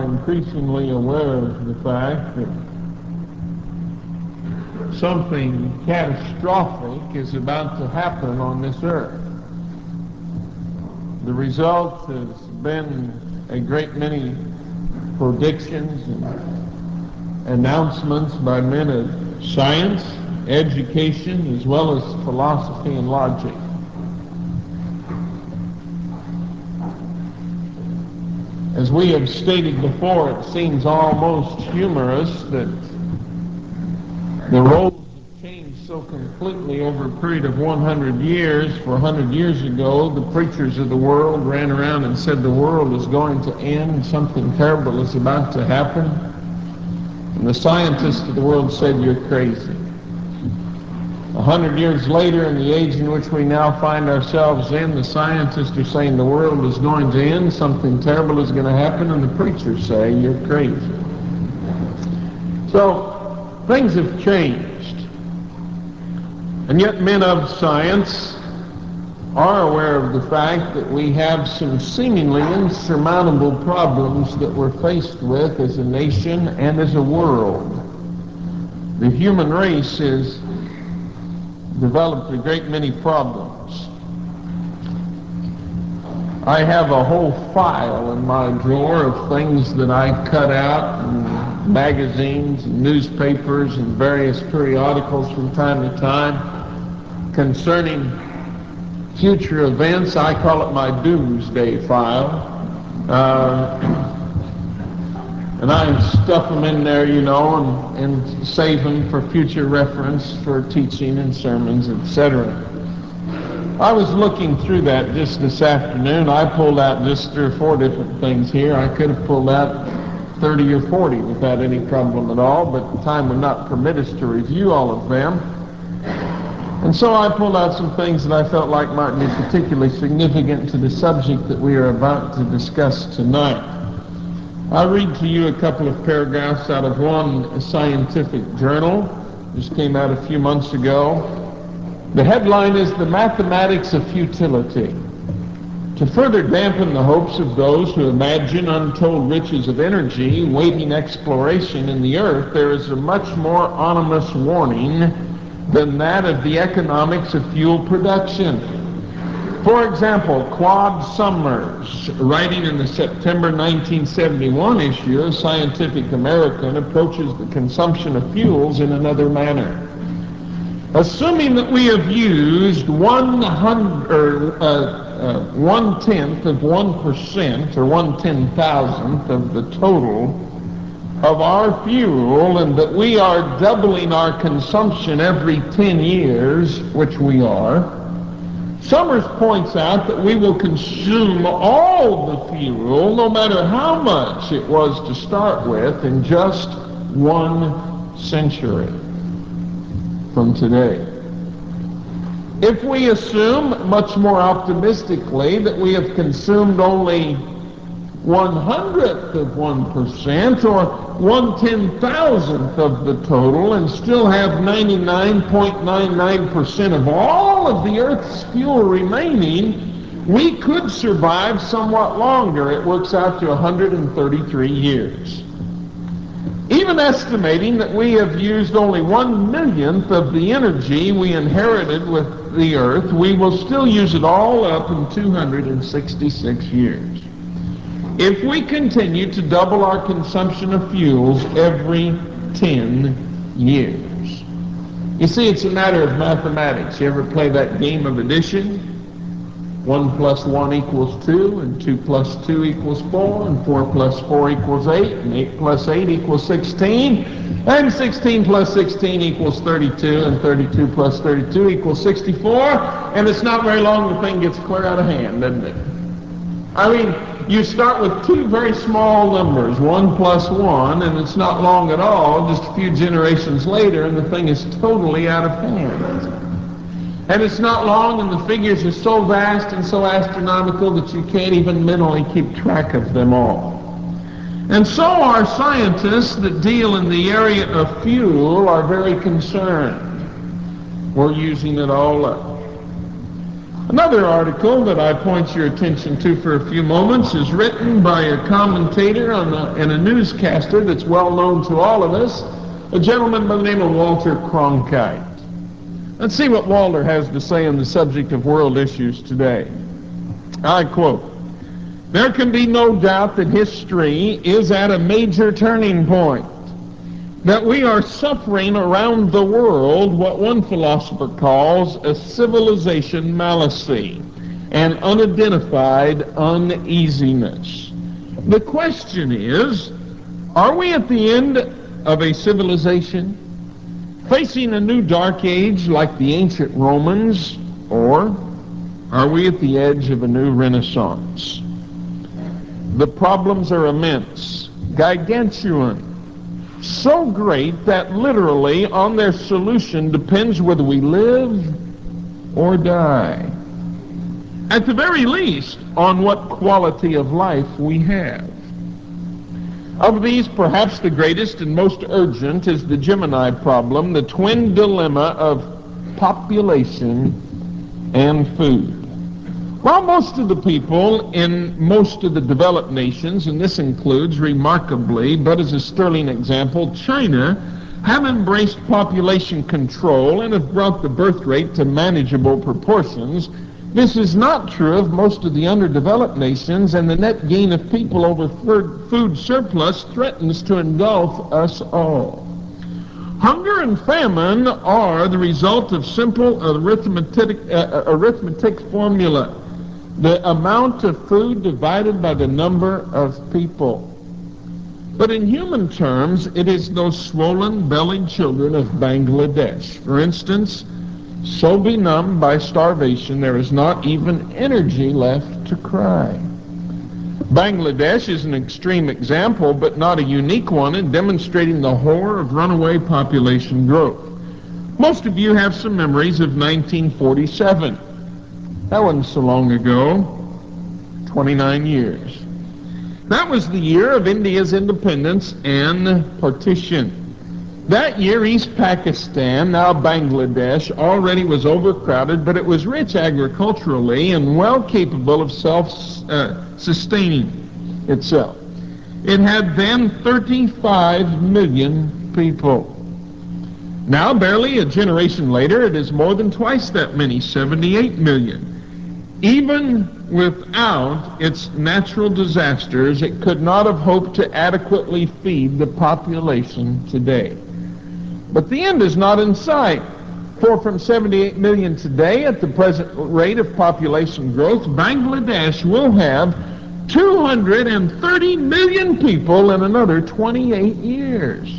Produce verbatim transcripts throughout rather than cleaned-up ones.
increasingly aware of the fact that something catastrophic is about to happen on this earth. The result has been a great many predictions and announcements by men of science, education, as well as philosophy and logic. As we have stated before, it seems almost humorous that the roles have changed so completely over a period of one hundred years. For one hundred years ago, the preachers of the world ran around and said the world is going to end, something terrible is about to happen. And the scientists of the world said, you're crazy. A hundred years later, in the age in which we now find ourselves in, the scientists are saying the world is going to end, something terrible is going to happen, and the preachers say, you're crazy. So, things have changed. And yet men of science are aware of the fact that we have some seemingly insurmountable problems that we're faced with as a nation and as a world. The human race has developed a great many problems. I have a whole file in my drawer of things that I cut out in magazines and newspapers and various periodicals from time to time concerning future events. I call it my doomsday file. Uh, and I stuff them in there, you know, and, and save them for future reference for teaching and sermons, et cetera. I was looking through that just this afternoon. I pulled out just three or four different things here. I could have pulled out thirty or forty without any problem at all, but time would not permit us to review all of them. And so I pulled out some things that I felt like might be particularly significant to the subject that we are about to discuss tonight. I'll read to you a couple of paragraphs out of one scientific journal. This came out a few months ago. The headline is The Mathematics of Futility. To further dampen the hopes of those who imagine untold riches of energy waiting exploration in the earth, there is a much more ominous warning than that of the economics of fuel production. For example, Claude Summers, writing in the September nineteen seventy-one issue of Scientific American, approaches the consumption of fuels in another manner. Assuming that we have used one hundred, or, uh, uh, one tenth of one percent, or one ten thousandth of the total of our fuel, and that we are doubling our consumption every ten years, which we are, Summers points out that we will consume all the fuel, no matter how much it was to start with, in just one century from today. If we assume, much more optimistically, that we have consumed only one hundredth of one percent, or one ten thousandth of the total, and still have ninety-nine point nine nine percent of all of the Earth's fuel remaining, we could survive somewhat longer. It works out to one hundred thirty-three years. Even estimating that we have used only one millionth of the energy we inherited with the Earth, we will still use it all up in two hundred sixty-six years. If we continue to double our consumption of fuels every ten years. You see, it's a matter of mathematics. You ever play that game of addition? One plus one equals two, and two plus two equals four, and four plus four equals eight, and eight plus eight equals sixteen, and sixteen plus sixteen equals thirty-two, and thirty-two plus thirty-two equals sixty-four, and it's not very long the thing gets clear out of hand, doesn't it? I mean, you start with two very small numbers, one plus one, and it's not long at all, just a few generations later, and the thing is totally out of hand. And it's not long, and the figures are so vast and so astronomical that you can't even mentally keep track of them all. And so our scientists that deal in the area of fuel are very concerned. We're using it all up. Another article that I point your attention to for a few moments is written by a commentator on a, and a newscaster that's well known to all of us, a gentleman by the name of Walter Cronkite. Let's see what Walter has to say on the subject of world issues today. I quote, "There can be no doubt that history is at a major turning point, that we are suffering around the world what one philosopher calls a civilization malacy, an unidentified uneasiness. The question is, are we at the end of a civilization, facing a new dark age like the ancient Romans, or are we at the edge of a new renaissance? The problems are immense, gargantuan, so great that literally on their solution depends whether we live or die. At the very least, on what quality of life we have. Of these, perhaps the greatest and most urgent is the Gemini problem, the twin dilemma of population and food. While most of the people in most of the developed nations, and this includes remarkably, but as a sterling example, China, have embraced population control and have brought the birth rate to manageable proportions, this is not true of most of the underdeveloped nations, and the net gain of people over food surplus threatens to engulf us all. Hunger and famine are the result of simple arithmetic, uh, arithmetic formula. The amount of food divided by the number of people. But in human terms, it is those swollen-bellied children of Bangladesh, for instance, so benumbed by starvation there is not even energy left to cry. Bangladesh is an extreme example, but not a unique one, in demonstrating the horror of runaway population growth. Most of you have some memories of nineteen forty-seven. That wasn't so long ago, twenty-nine years. That was the year of India's independence and partition. That year, East Pakistan, now Bangladesh, already was overcrowded, but it was rich agriculturally and well capable of self-sustaining uh, itself. It had then thirty-five million people. Now, barely a generation later, it is more than twice that many, seventy-eight million. Even without its natural disasters, it could not have hoped to adequately feed the population today. But the end is not in sight, for from seventy-eight million today, at the present rate of population growth, Bangladesh will have two hundred thirty million people in another twenty-eight years.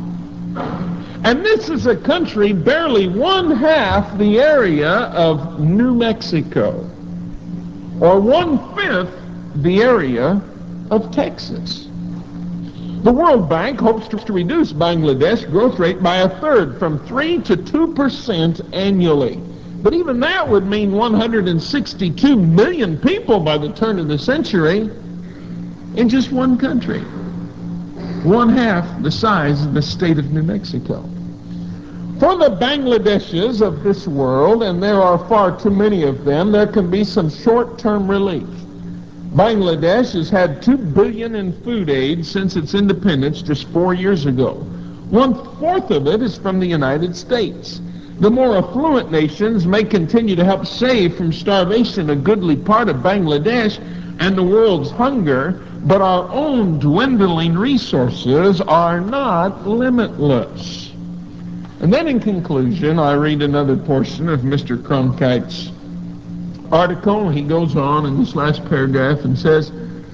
And this is a country barely one half the area of New Mexico, or one-fifth the area of Texas. The World Bank hopes to reduce Bangladesh's growth rate by a third, from three to two percent annually. But even that would mean one hundred sixty-two million people by the turn of the century in just one country. One half the size of the state of New Mexico. For the Bangladeshis of this world, and there are far too many of them, there can be some short-term relief. Bangladesh has had two billion dollars in food aid since its independence just four years ago. One-fourth of it is from the United States. The more affluent nations may continue to help save from starvation a goodly part of Bangladesh and the world's hunger, but our own dwindling resources are not limitless. And then in conclusion, I read another portion of Mister Cronkite's article. He goes on in this last paragraph and says,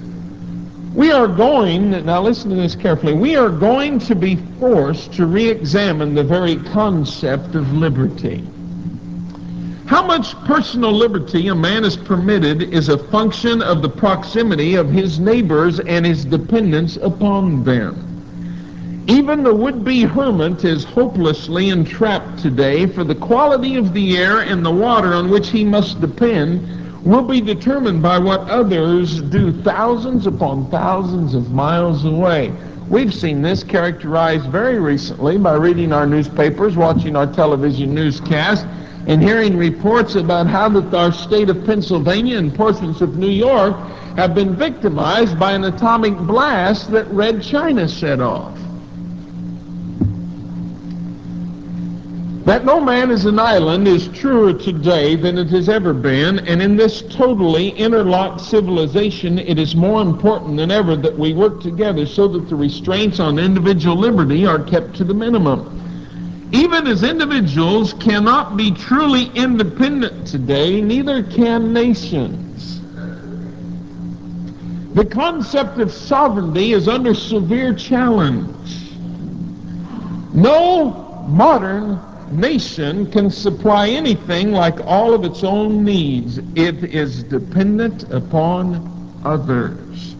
we are going, now listen to this carefully, we are going to be forced to re-examine the very concept of liberty. How much personal liberty a man is permitted is a function of the proximity of his neighbors and his dependence upon them. Even the would-be hermit is hopelessly entrapped today, for the quality of the air and the water on which he must depend will be determined by what others do thousands upon thousands of miles away. We've seen this characterized very recently by reading our newspapers, watching our television newscast, and hearing reports about how that our state of Pennsylvania and portions of New York have been victimized by an atomic blast that Red China set off. That no man is an island is truer today than it has ever been, and in this totally interlocked civilization, it is more important than ever that we work together so that the restraints on individual liberty are kept to the minimum. Even as individuals cannot be truly independent today, neither can nations. The concept of sovereignty is under severe challenge. No modern nation can supply anything like all of its own needs. It is dependent upon others.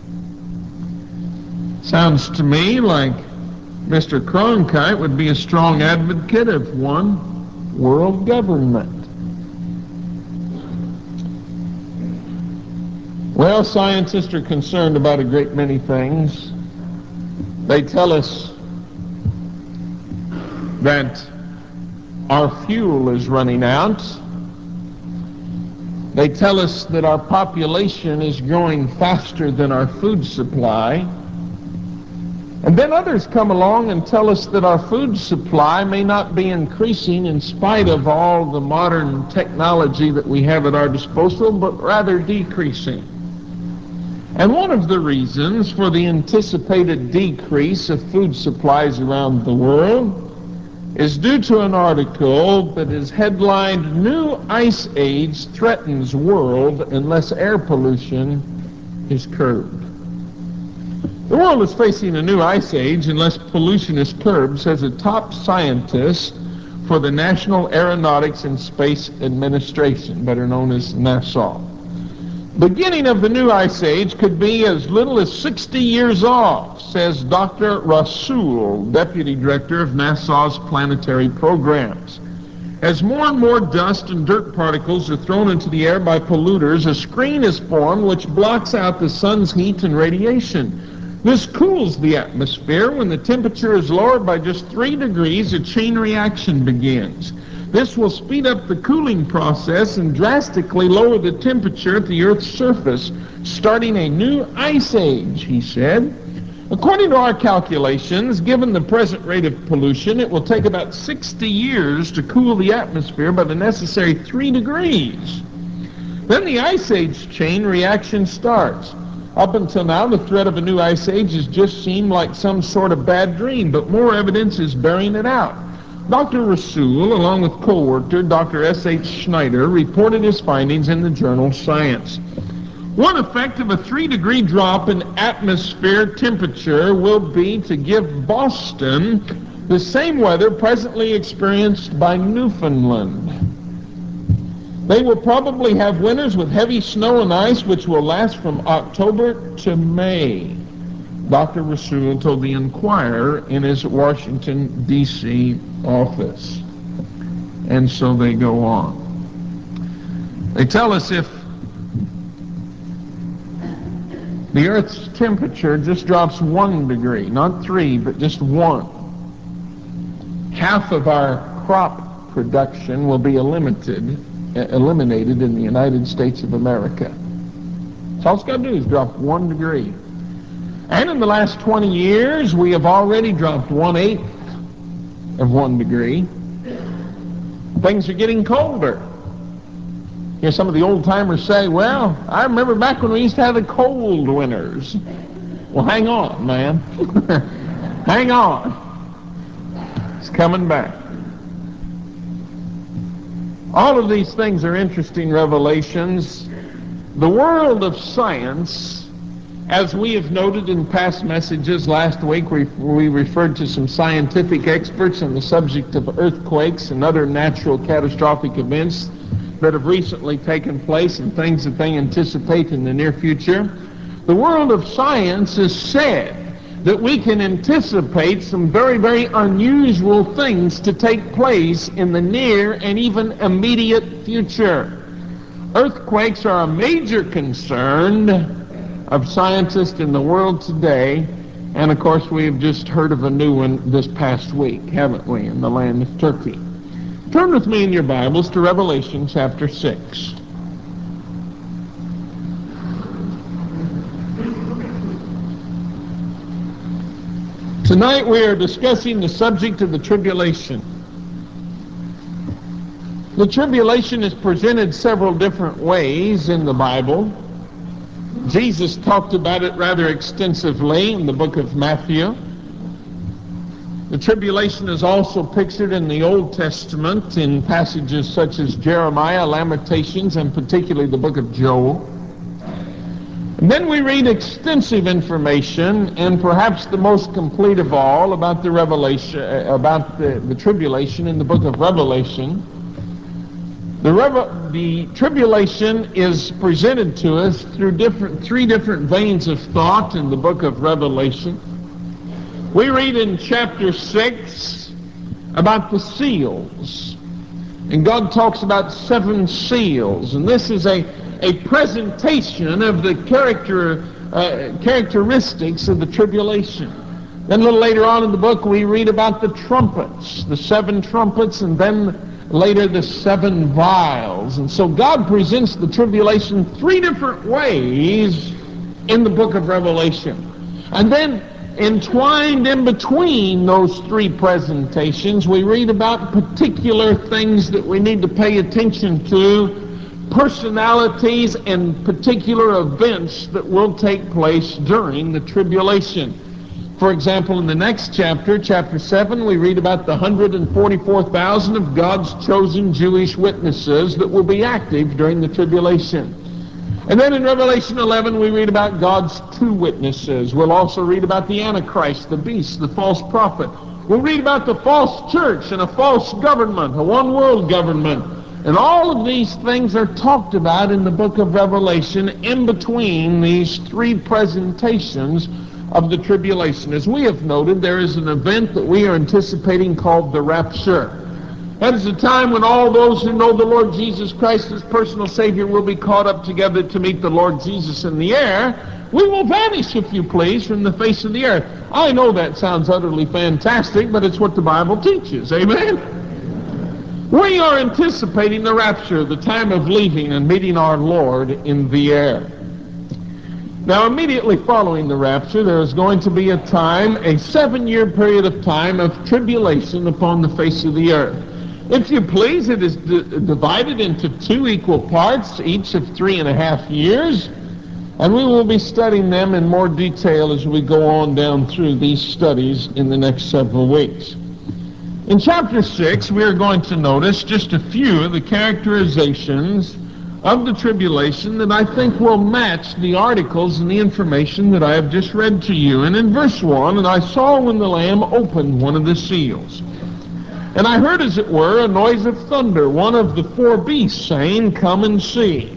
Sounds to me like Mister Cronkite would be a strong advocate of one world government. Well, scientists are concerned about a great many things. They tell us that our fuel is running out. They tell us that our population is growing faster than our food supply. And then others come along and tell us that our food supply may not be increasing in spite of all the modern technology that we have at our disposal, but rather decreasing. And one of the reasons for the anticipated decrease of food supplies around the world is due to an article that is headlined, "New Ice Age Threatens World Unless Air Pollution is Curbed." The world is facing a new ice age unless pollution is curbed, says a top scientist for the National Aeronautics and Space Administration, better known as NASA. Beginning of the new ice age could be as little as sixty years off, says Doctor Rasool, Deputy Director of NASA's planetary programs. As more and more dust and dirt particles are thrown into the air by polluters, a screen is formed which blocks out the sun's heat and radiation. This cools the atmosphere. When the temperature is lowered by just three degrees, a chain reaction begins. This will speed up the cooling process and drastically lower the temperature at the Earth's surface, starting a new ice age, he said. According to our calculations, given the present rate of pollution, it will take about sixty years to cool the atmosphere by the necessary three degrees. Then the ice age chain reaction starts. Up until now, the threat of a new ice age has just seemed like some sort of bad dream, but more evidence is bearing it out. Doctor Rasool, along with co-worker Doctor S H Schneider, reported his findings in the journal Science. One effect of a three-degree drop in atmosphere temperature will be to give Boston the same weather presently experienced by Newfoundland. They will probably have winters with heavy snow and ice, which will last from October to May, Doctor Rasool told the Enquirer in his Washington, D C office. And so they go on. They tell us if the Earth's temperature just drops one degree, not three, but just one, half of our crop production will be eliminated, eliminated in the United States of America. So all it's got to do is drop one degree. And in the last twenty years, we have already dropped one-eighth of one degree. Things are getting colder. You know, some of the old-timers say, well, I remember back when we used to have the cold winters. Well, hang on, man. Hang on. It's coming back. All of these things are interesting revelations. The world of science, as we have noted in past messages last week, we, we referred to some scientific experts on the subject of earthquakes and other natural catastrophic events that have recently taken place and things that they anticipate in the near future. The world of science has said that we can anticipate some very, very unusual things to take place in the near and even immediate future. Earthquakes are a major concern of scientists in the world today, and of course we have just heard of a new one this past week, haven't we, in the land of Turkey. Turn with me in your Bibles to Revelation chapter six. Tonight we are discussing the subject of the tribulation. The tribulation is presented several different ways in the Bible. Jesus talked about it rather extensively in the book of Matthew. The tribulation is also pictured in the Old Testament in passages such as Jeremiah, Lamentations, and particularly the book of Joel. And then we read extensive information, and perhaps the most complete of all, about the revelation, about the, the tribulation in the book of Revelation. The, Revel- the tribulation is presented to us through different, three different veins of thought in the book of Revelation. We read in chapter six about the seals. And God talks about seven seals. And this is a, a presentation of the character, uh, characteristics of the tribulation. Then a little later on in the book we read about the trumpets, the seven trumpets, and then later the seven vials. And so God presents the tribulation three different ways in the book of Revelation. And then entwined in between those three presentations, we read about particular things that we need to pay attention to, personalities and particular events that will take place during the tribulation. For example, in the next chapter, chapter seven, we read about the one hundred forty-four thousand of God's chosen Jewish witnesses that will be active during the tribulation. And then in Revelation eleven, we read about God's two witnesses. We'll also read about the Antichrist, the beast, the false prophet. We'll read about the false church and a false government, a one-world government. And all of these things are talked about in the book of Revelation in between these three presentations of the tribulation. As we have noted, there is an event that we are anticipating called the rapture. That is a time when all those who know the Lord Jesus Christ as personal Savior will be caught up together to meet the Lord Jesus in the air. We will vanish, if you please, from the face of the earth. I know that sounds utterly fantastic, but it's what the Bible teaches. Amen? We are anticipating the rapture, the time of leaving and meeting our Lord in the air. Now, immediately following the rapture, there is going to be a time, a seven-year period of time of tribulation upon the face of the earth. If you please, it is d- divided into two equal parts, each of three and a half years, and we will be studying them in more detail as we go on down through these studies in the next several weeks. In chapter six, we are going to notice just a few of the characterizations of the tribulation that I think will match the articles and the information that I have just read to you. And in verse one, and I saw when the Lamb opened one of the seals, and I heard, as it were, a noise of thunder, one of the four beasts saying, "Come and see."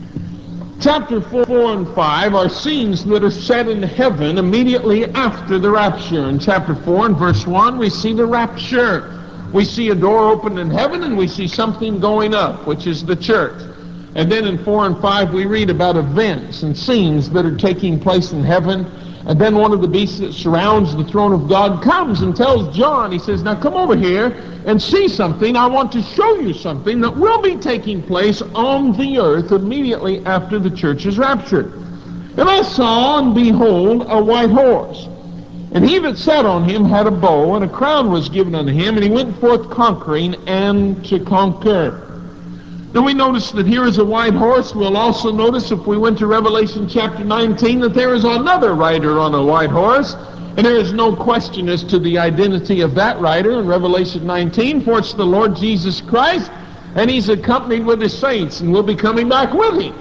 Chapter four and five are scenes that are set in heaven immediately after the rapture. In chapter four and verse one, we see the rapture. We see a door open in heaven, and we see something going up, which is the church. And then in four and five, we read about events and scenes that are taking place in heaven. And then one of the beasts that surrounds the throne of God comes and tells John, he says, "Now come over here and see something. I want to show you something that will be taking place on the earth immediately after the church is raptured." And I saw, and behold, a white horse. And he that sat on him had a bow, and a crown was given unto him, and he went forth conquering and to conquer. Now we notice that here is a white horse. We'll also notice, if we went to Revelation chapter nineteen, that there is another rider on a white horse. And there is no question as to the identity of that rider in Revelation nineteen, for it's the Lord Jesus Christ, and he's accompanied with his saints, and we'll be coming back with him.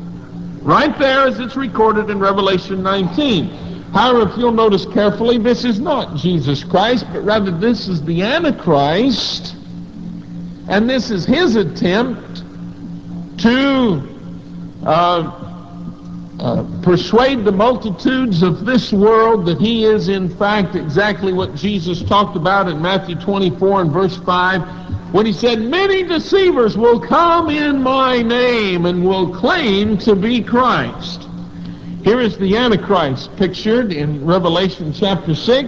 Right there as it's recorded in Revelation nineteen. However, if you'll notice carefully, this is not Jesus Christ, but rather this is the Antichrist, and this is his attempt to uh, uh, persuade the multitudes of this world that he is in fact exactly what Jesus talked about in Matthew twenty-four and verse five, when he said, "Many deceivers will come in my name and will claim to be Christ." Here is the Antichrist pictured in Revelation chapter six.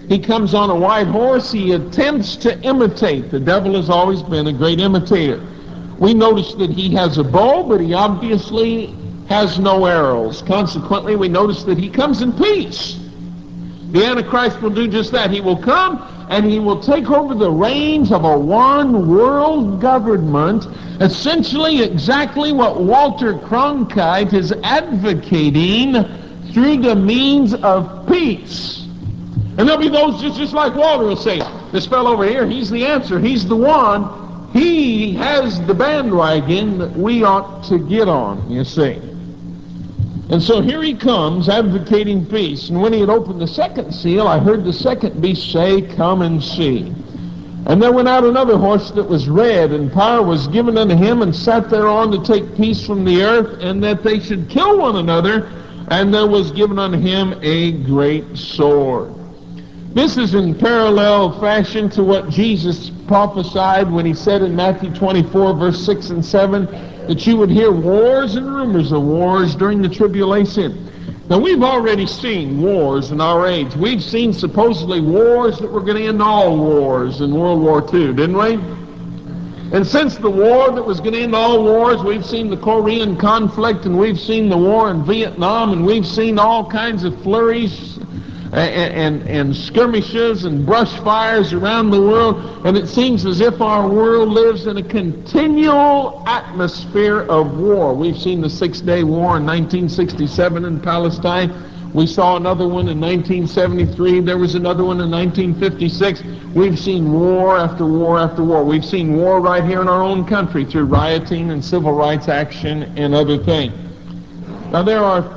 He comes on a white horse. He attempts to imitate. The devil has always been a great imitator. We notice that he has a bow, but he obviously has no arrows. Consequently, we notice that he comes in peace. The Antichrist will do just that. He will come and he will take over the reins of a one world government, essentially exactly what Walter Cronkite is advocating through the means of peace. And there'll be those just, just like Walter will say, this fellow over here, he's the answer, he's the one, he has the bandwagon that we ought to get on, you see. And so here he comes, advocating peace. And when he had opened the second seal, I heard the second beast say, come and see. And there went out another horse that was red, and power was given unto him, and sat thereon to take peace from the earth, and that they should kill one another, and there was given unto him a great sword. This is in parallel fashion to what Jesus prophesied when he said in Matthew twenty-four, verse six and seven, that you would hear wars and rumors of wars during the tribulation. Now, we've already seen wars in our age. We've seen supposedly wars that were going to end all wars in World War Two, didn't we? And since the war that was going to end all wars, we've seen the Korean conflict, and we've seen the war in Vietnam, and we've seen all kinds of flurries and, and, and skirmishes and brush fires around the world, and it seems as if our world lives in a continual atmosphere of war. We've seen the Six-Day War in nineteen sixty-seven in Palestine. We saw another one in nineteen seventy-three. There was another one in nineteen fifty-six. We've seen war after war after war. We've seen war right here in our own country through rioting and civil rights action and other things. Now there are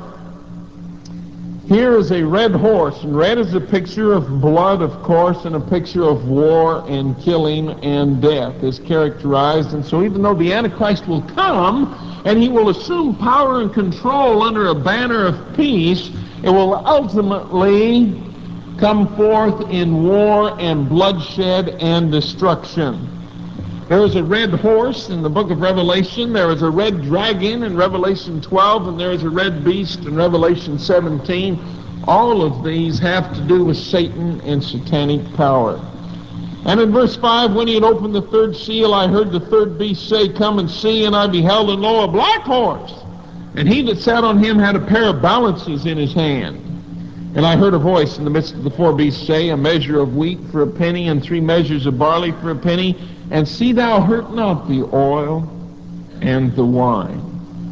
Here is a red horse, and red is a picture of blood, of course, and a picture of war and killing and death is characterized. And so even though the Antichrist will come and he will assume power and control under a banner of peace, it will ultimately come forth in war and bloodshed and destruction. There is a red horse in the book of Revelation. There is a red dragon in Revelation twelve, and there is a red beast in Revelation seventeen. All of these have to do with Satan and satanic power. And in verse five, when he had opened the third seal, I heard the third beast say, come and see, and I beheld, and lo, a black horse. And he that sat on him had a pair of balances in his hand. And I heard a voice in the midst of the four beasts say, a measure of wheat for a penny, and three measures of barley for a penny, and see thou hurt not the oil and the wine.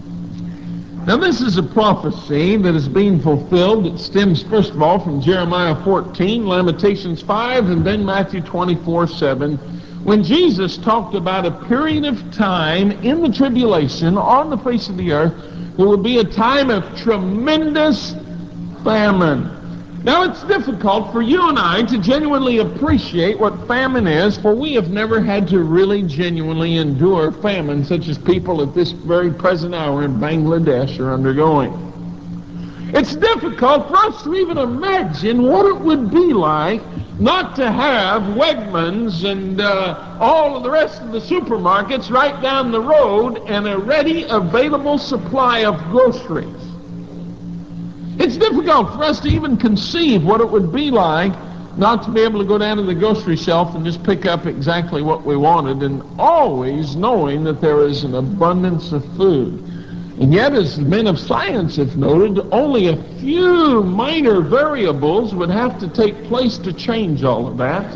Now this is a prophecy that is being fulfilled. It stems first of all from Jeremiah fourteen, Lamentations five, and then Matthew twenty-four, seven, when Jesus talked about a period of time in the tribulation on the face of the earth. There will be a time of tremendous famine. Now it's difficult for you and I to genuinely appreciate what famine is, for we have never had to really genuinely endure famine such as people at this very present hour in Bangladesh are undergoing. It's difficult for us to even imagine what it would be like not to have Wegmans and uh, all of the rest of the supermarkets right down the road and a ready available supply of groceries. It's difficult for us to even conceive what it would be like not to be able to go down to the grocery shelf and just pick up exactly what we wanted, and always knowing that there is an abundance of food. And yet, as men of science have noted, only a few minor variables would have to take place to change all of that.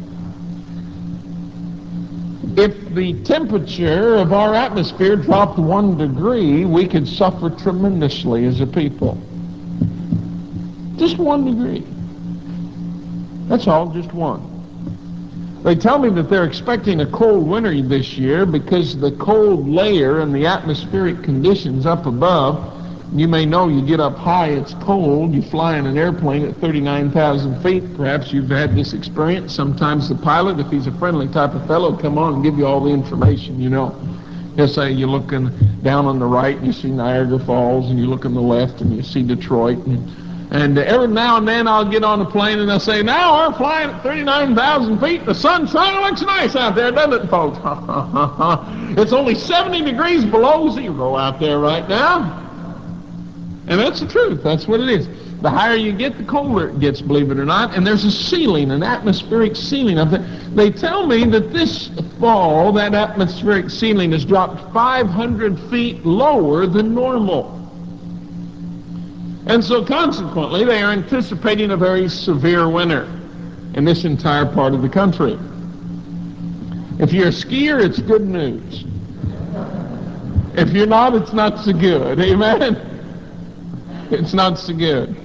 If the temperature of our atmosphere dropped one degree, we could suffer tremendously as a people. Just one degree. That's all, just one. They tell me that they're expecting a cold winter this year because the cold layer and the atmospheric conditions up above. You may know you get up high, it's cold. You fly in an airplane at thirty-nine thousand feet. Perhaps you've had this experience. Sometimes the pilot, if he's a friendly type of fellow, come on and give you all the information, you know. He'll say you're looking down on the right and you see Niagara Falls, and you look on the left and you see Detroit. And And every now and then I'll get on a plane and they'll say, now we're flying at thirty-nine thousand feet. The sunshine looks nice out there, doesn't it, folks? It's only seventy degrees below zero out there right now. And that's the truth. That's what it is. The higher you get, the colder it gets, believe it or not. And there's a ceiling, an atmospheric ceiling up there. They tell me that this fall, that atmospheric ceiling has dropped five hundred feet lower than normal. And so consequently, they are anticipating a very severe winter in this entire part of the country. If you're a skier, it's good news. If you're not, it's not so good. Amen? It's not so good.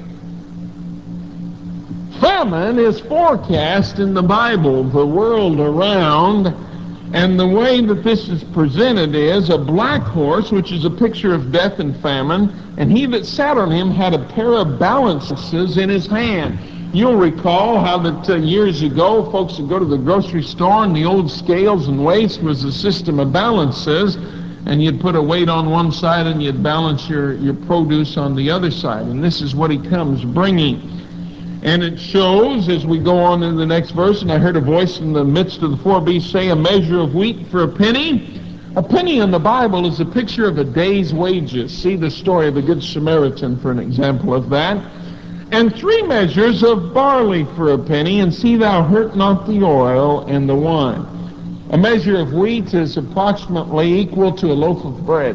Famine is forecast in the Bible, the world around, and the way that this is presented is a black horse, which is a picture of death and famine, and he that sat on him had a pair of balances in his hand. You'll recall how that uh, years ago, folks would go to the grocery store, and the old scales and weights was a system of balances, and you'd put a weight on one side and you'd balance your, your produce on the other side. And this is what he comes bringing. And it shows, as we go on in the next verse, and I heard a voice in the midst of the four beasts say, a measure of wheat for a penny. A penny in the Bible is a picture of a day's wages. See the story of the Good Samaritan for an example of that. And three measures of barley for a penny, and see thou hurt not the oil and the wine. A measure of wheat is approximately equal to a loaf of bread.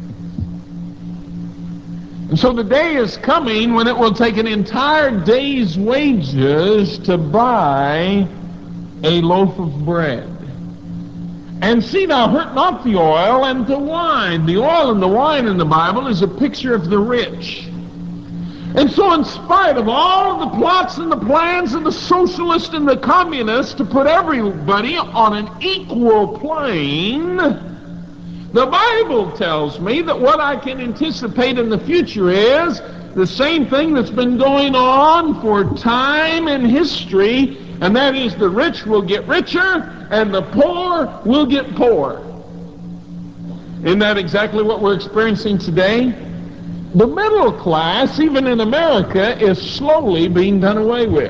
And so the day is coming when it will take an entire day's wages to buy a loaf of bread. And see thou hurt not the oil and the wine. The oil and the wine in the Bible is a picture of the rich. And so in spite of all of the plots and the plans of the socialists and the communists to put everybody on an equal plane, the Bible tells me that what I can anticipate in the future is the same thing that's been going on for time and history, and that is the rich will get richer and the poor will get poorer. Isn't that exactly what we're experiencing today? The middle class, even in America, is slowly being done away with.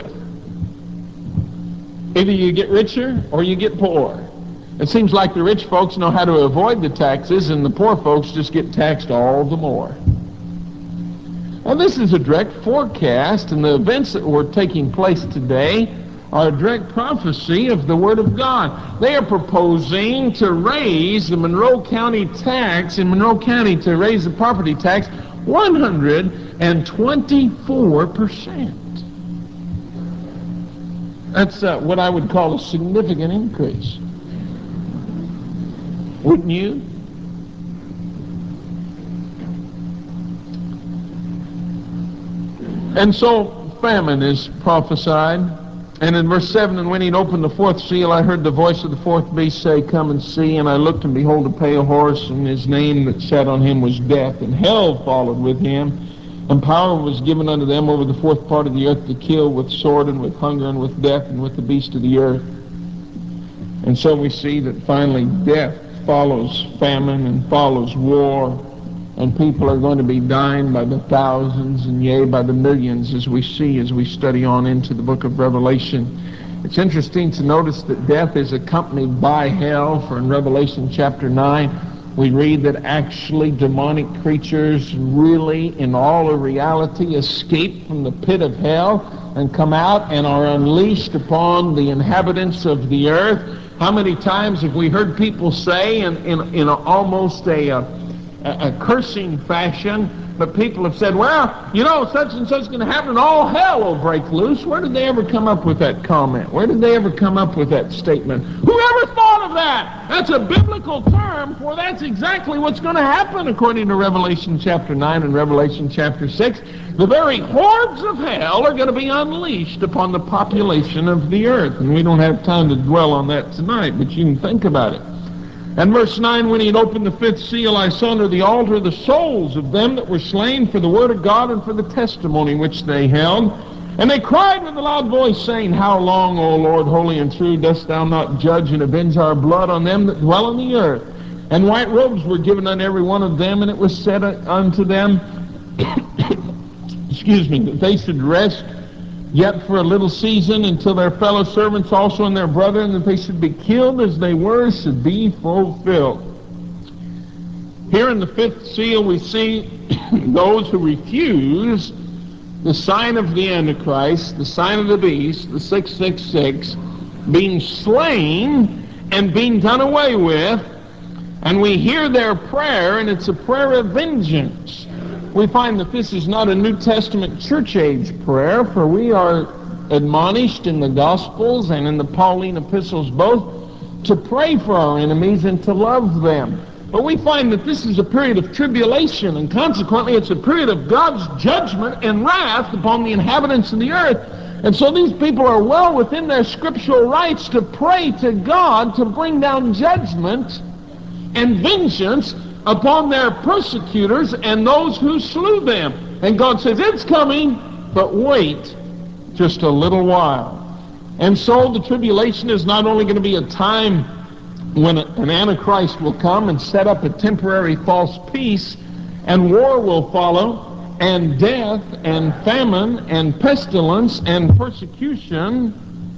Either you get richer or you get poorer. It seems like the rich folks know how to avoid the taxes, and the poor folks just get taxed all the more. And this is a direct forecast, and the events that were taking place today are a direct prophecy of the Word of God. They are proposing to raise the Monroe County tax, in Monroe County, to raise the property tax one hundred twenty-four percent. That's uh, what I would call a significant increase. Wouldn't you? And so famine is prophesied. And in verse seven, and when he'd opened the fourth seal, I heard the voice of the fourth beast say, come and see. And I looked, and behold, a pale horse, and his name that sat on him was Death. And hell followed with him. And power was given unto them over the fourth part of the earth to kill with sword and with hunger and with death and with the beast of the earth. And so we see that finally death follows famine and follows war. And people are going to be dying by the thousands and yea, by the millions, as we see as we study on into the book of Revelation. It's interesting to notice that death is accompanied by hell, for in Revelation chapter nine, we read that actually demonic creatures really, in all of reality, escape from the pit of hell and come out and are unleashed upon the inhabitants of the earth. How many times have we heard people say in, in, in a, almost a... a a cursing fashion, but people have said, well, you know, such and such is going to happen and all hell will break loose. Where did they ever come up with that comment? Where did they ever come up with that statement? Whoever thought of that? That's a biblical term, for that's exactly what's going to happen according to Revelation chapter nine and Revelation chapter six. The very hordes of hell are going to be unleashed upon the population of the earth. And we don't have time to dwell on that tonight, but you can think about it. And verse nine, when he had opened the fifth seal, I saw under the altar the souls of them that were slain for the word of God and for the testimony which they held. And they cried with a loud voice, saying, how long, O Lord, holy and true, dost thou not judge and avenge our blood on them that dwell on the earth? And white robes were given unto every one of them, and it was said unto them, excuse me, that they should rest yet for a little season, until their fellow servants also and their brethren that they should be killed as they were should be fulfilled. Here in the fifth seal we see those who refuse the sign of the Antichrist, the sign of the beast, the six six six, being slain and being done away with, and we hear their prayer, and it's a prayer of vengeance. We find that this is not a New Testament church age prayer, for we are admonished in the Gospels and in the Pauline epistles both to pray for our enemies and to love them. But we find that this is a period of tribulation, and consequently it's a period of God's judgment and wrath upon the inhabitants of the earth. And so these people are well within their scriptural rights to pray to God to bring down judgment and vengeance upon their persecutors and those who slew them. And God says, it's coming, but wait just a little while. And so the tribulation is not only going to be a time when an Antichrist will come and set up a temporary false peace, and war will follow, and death, and famine, and pestilence, and persecution,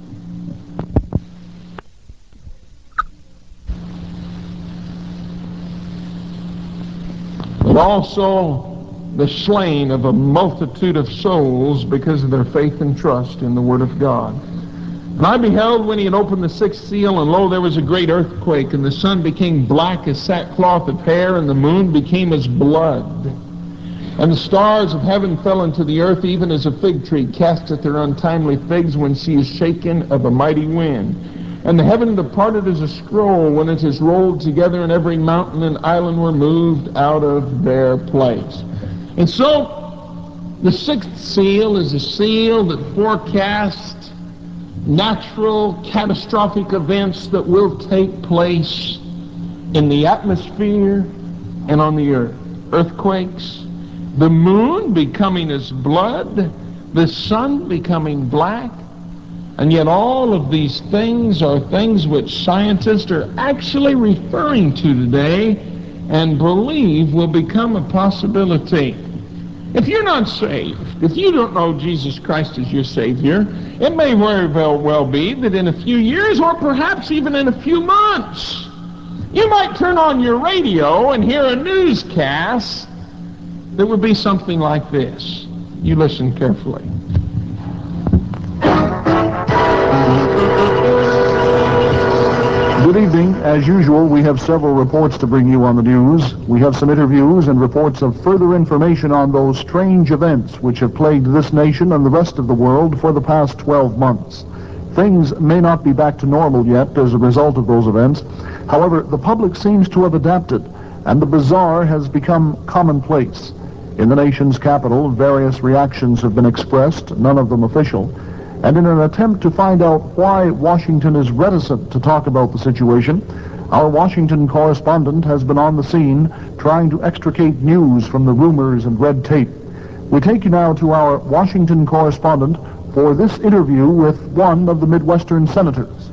but also the slaying of a multitude of souls because of their faith and trust in the Word of God. And I beheld when he had opened the sixth seal, and lo, there was a great earthquake, and the sun became black as sackcloth of hair, and the moon became as blood. And the stars of heaven fell into the earth, even as a fig tree casteth her untimely figs when she is shaken of a mighty wind. And the heaven departed as a scroll when it is rolled together, and every mountain and island were moved out of their place. And so, the sixth seal is a seal that forecasts natural catastrophic events that will take place in the atmosphere and on the earth. Earthquakes, the moon becoming as blood, the sun becoming black, and yet all of these things are things which scientists are actually referring to today and believe will become a possibility. If you're not saved, if you don't know Jesus Christ as your Savior, it may very well, well be that in a few years, or perhaps even in a few months, you might turn on your radio and hear a newscast that would be something like this. You listen carefully. Good evening. As usual, we have several reports to bring you on the news. We have some interviews and reports of further information on those strange events which have plagued this nation and the rest of the world for the past twelve months. Things may not be back to normal yet as a result of those events. However, the public seems to have adapted, and the bizarre has become commonplace. In the nation's capital, various reactions have been expressed, none of them official. And in an attempt to find out why Washington is reticent to talk about the situation, our Washington correspondent has been on the scene trying to extricate news from the rumors and red tape. We take you now to our Washington correspondent for this interview with one of the Midwestern senators.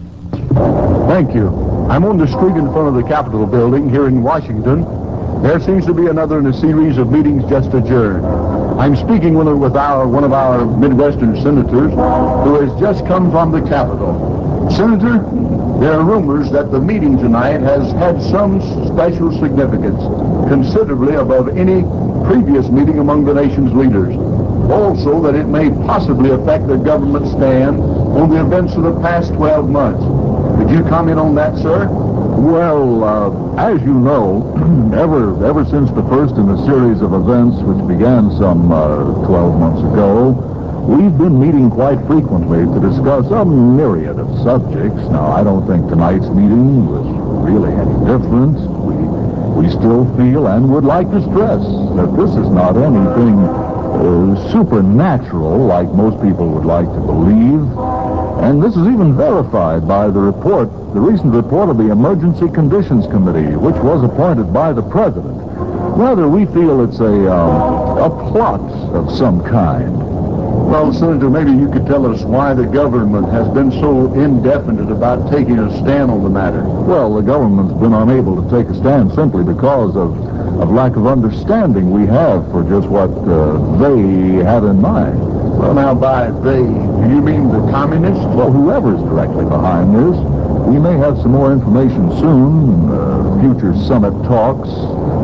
Thank you. I'm on the street in front of the Capitol building here in Washington. There seems to be another in a series of meetings just adjourned. I'm speaking with, with our one of our Midwestern senators who has just come from the Capitol. Senator, there are rumors that the meeting tonight has had some special significance, considerably above any previous meeting among the nation's leaders. Also, that it may possibly affect the government's stand on the events of the past twelve months. Could you comment on that, sir? Well, uh, as you know, ever ever since the first in a series of events which began some uh, twelve months ago, we've been meeting quite frequently to discuss a myriad of subjects. Now, I don't think tonight's meeting was really any different. We, we still feel and would like to stress that this is not anything uh, supernatural like most people would like to believe. And this is even verified by the report, the recent report of the Emergency Conditions Committee, which was appointed by the President. Rather, we feel it's a, um, a plot of some kind. Well, Senator, maybe you could tell us why the government has been so indefinite about taking a stand on the matter. Well, the government's been unable to take a stand simply because of, of lack of understanding we have for just what uh, they had in mind. Well, now, by they, do you mean the communists? Well, whoever's directly behind this. We may have some more information soon, uh, future summit talks.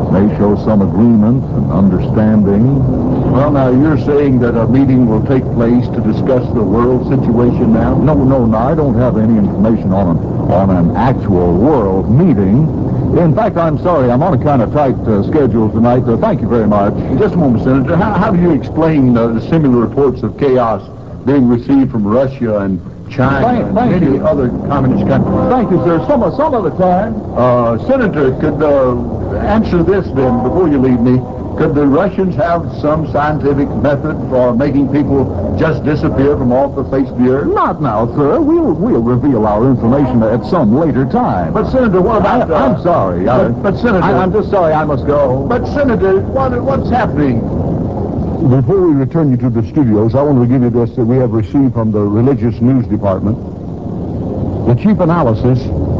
may show some agreement and understanding. Well, now, you're saying that a meeting will take place to discuss the world situation now? No, no, no, I don't have any information on an, on an actual world meeting. In fact, I'm sorry, I'm on a kind of tight uh, schedule tonight. Uh, thank you very much. Just a moment, Senator. How, how do you explain uh, the similar reports of chaos being received from Russia and China Thank- and thank many you. other communist countries? Thank you, sir. Some, some other time. Uh, Senator, could uh, answer this then before you leave me. Could the Russians have some scientific method for making people just disappear from off the face of the earth? Not now, sir. We'll, we'll reveal our information at some later time. But, Senator, what about... I, uh, I'm sorry. But, I, but Senator... I, I'm just sorry I must go. But, Senator, what, what's happening? Before we return you to the studios, I want to give you this that we have received from the Religious News Department. The Chief Analysis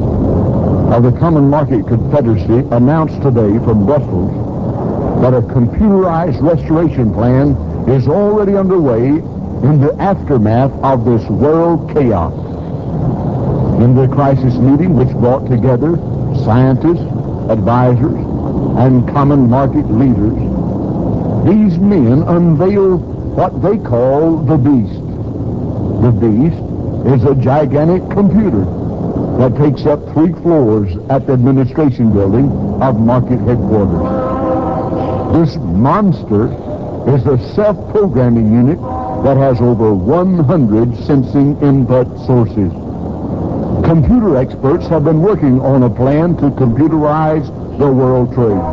of the Common Market Confederacy announced today from Brussels that a computerized restoration plan is already underway in the aftermath of this world chaos. In the crisis meeting, which brought together scientists, advisors, and common market leaders, these men unveil what they call the beast. The beast is a gigantic computer that takes up three floors at the administration building of market headquarters. This monster is a self-programming unit that has over one hundred sensing input sources. Computer experts have been working on a plan to computerize the world trade.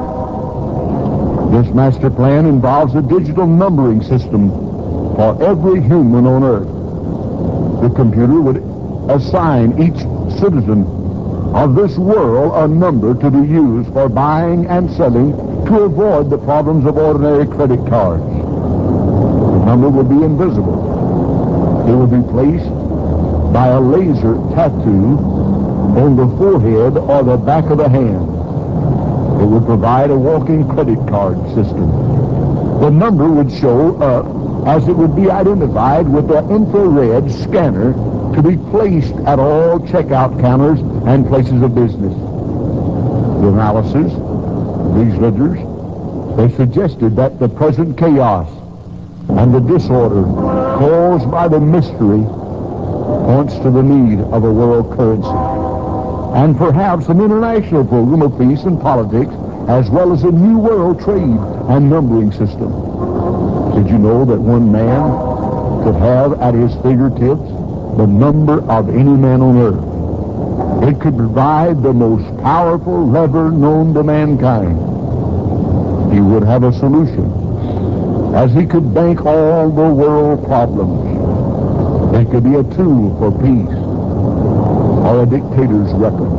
This master plan involves a digital numbering system for every human on Earth. The computer would assign each citizen of this world a number to be used for buying and selling to avoid the problems of ordinary credit cards. The number would be invisible. It would be placed by a laser tattoo on the forehead or the back of the hand. It would provide a walking credit card system. The number would show up as it would be identified with an infrared scanner to be placed at all checkout counters and places of business. The analysis of these leaders, they suggested that the present chaos and the disorder caused by the mystery points to the need of a world currency and perhaps an international program of peace and politics, as well as a new world trade and numbering system. Did you know that one man could have at his fingertips the number of any man on earth? It could provide the most powerful lever known to mankind. He would have a solution, as he could bank all the world problems. It could be a tool for peace or a dictator's weapon.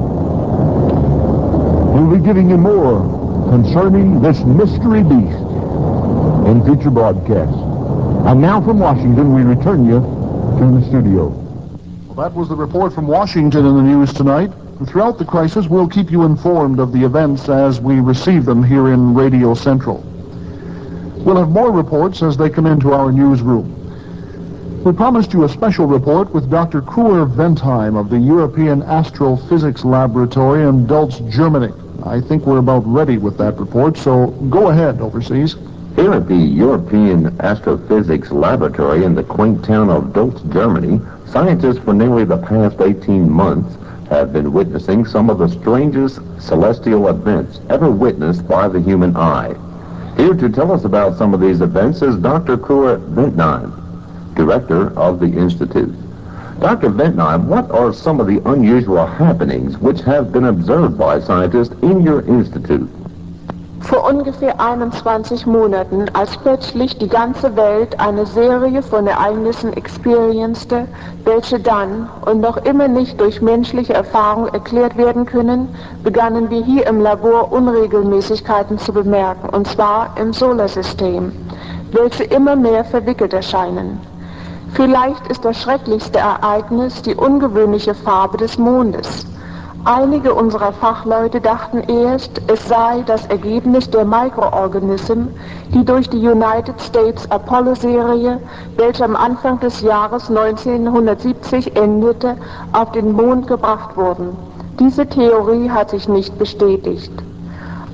We'll be giving you more concerning this mystery beast in future broadcasts. And now from Washington, we return you to the studio. Well, that was the report from Washington in the news tonight. Throughout the crisis, we'll keep you informed of the events as we receive them here in Radio Central. We'll have more reports as they come into our newsroom. We promised you a special report with Doctor Kruer Ventheim of the European Astrophysics Laboratory in Dulce, Germany. I think we're about ready with that report, so go ahead, overseas. Here at the European Astrophysics Laboratory in the quaint town of Dulce, Germany, scientists for nearly the past eighteen months have been witnessing some of the strangest celestial events ever witnessed by the human eye. Here to tell us about some of these events is Doctor Kruer Ventheim, director of the Institute. Doctor Ventheim, what are some of the unusual happenings which have been observed by scientists in your institute? Vor ungefähr einundzwanzig Monaten, als plötzlich die ganze Welt eine Serie von Ereignissen experiencete, welche dann und noch immer nicht durch menschliche Erfahrung erklärt werden können, begannen wir hier im Labor Unregelmäßigkeiten zu bemerken, und zwar im Solarsystem, welche immer mehr verwickelt erscheinen. Vielleicht ist das schrecklichste Ereignis die ungewöhnliche Farbe des Mondes. Einige unserer Fachleute dachten erst, es sei das Ergebnis der Mikroorganismen, die durch die United States Apollo-Serie, welche am Anfang des Jahres neunzehnhundertsiebzig endete, auf den Mond gebracht wurden. Diese Theorie hat sich nicht bestätigt.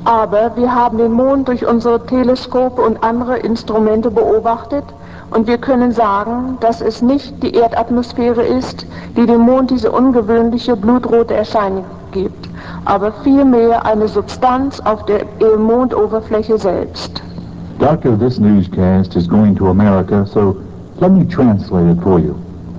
Aber wir haben den Mond durch unsere Teleskope und andere Instrumente beobachtet und wir können sagen, dass es nicht die Erdatmosphäre ist, die dem Mond diese ungewöhnliche blutrote Erscheinung gibt, aber vielmehr eine Substanz auf der Mondoberfläche selbst. Doctor, this newscast is going to America, so let me translate it for you.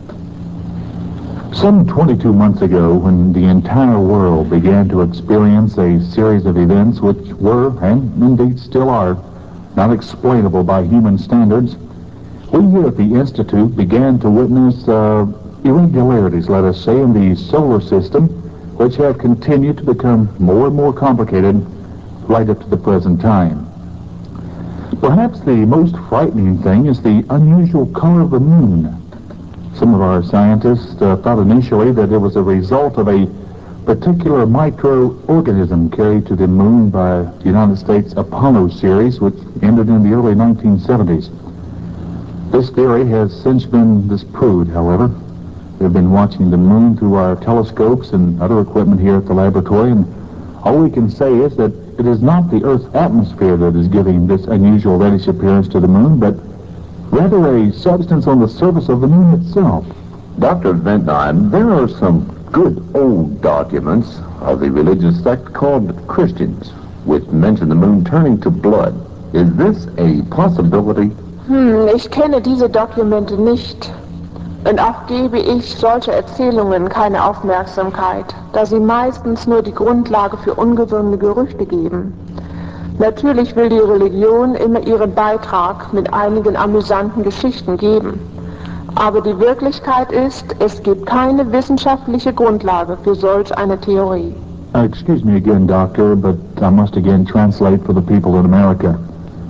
Some twenty-two months ago, when the entire world began to experience a series of events which were, and indeed still are, not explainable by human standards, we here at the Institute began to witness uh, irregularities, let us say, in the solar system, which have continued to become more and more complicated right up to the present time. Perhaps the most frightening thing is the unusual color of the moon. Some of our scientists uh, thought initially that it was a result of a particular microorganism carried to the moon by the United States Apollo series, which ended in the early nineteen seventies. This theory has since been disproved, however. We've been watching the moon through our telescopes and other equipment here at the laboratory, and all we can say is that it is not the Earth's atmosphere that is giving this unusual reddish appearance to the moon, but rather a substance on the surface of the moon itself. Doctor Ventnine, there are some good old documents of the religious sect called Christians, which mention the moon turning to blood. Is this a possibility? Hm, ich kenne diese Dokumente nicht. Und auch gebe ich solche Erzählungen keine Aufmerksamkeit, da sie meistens nur die Grundlage für ungesunde Gerüchte geben. Natürlich will die Religion immer ihren Beitrag mit einigen amüsanten Geschichten geben. Aber die Wirklichkeit ist, es gibt keine wissenschaftliche Grundlage für solch eine Theorie. Uh, excuse me again, Doctor, but I must again translate for the people in America.